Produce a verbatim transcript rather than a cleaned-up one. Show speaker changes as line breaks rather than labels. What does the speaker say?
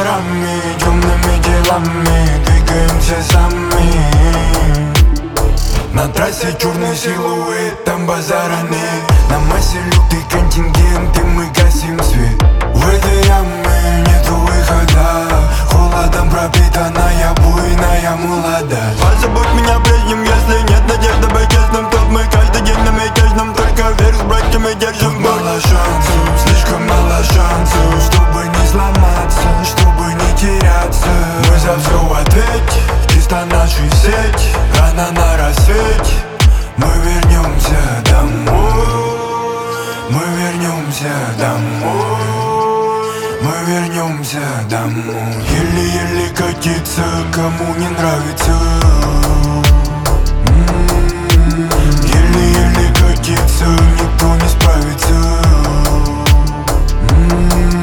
вечерами, темными делами двигаемся сами. На трассе черный силуэт, там базара нет. На массе лютый контингент, и мы гасим свет. В этой яме нету выхода, холодом пропитанная буйная молодость.
Позабудь меня прежним, если нет надежды быть честным. Тут мы каждый день на мятежном, только вверх с братьями держим.
Тут мало шансов, слишком мало шансов, чтобы не сломаться, чтобы не теряться. Мы за все ответь, чисто наша сеть. Рано на рассвете мы вернемся домой. Мы вернемся домой. Мы вернемся домой. Еле-еле катиться, кому не нравится. М-м-м. Еле-еле катиться, никто не справится. М-м-м.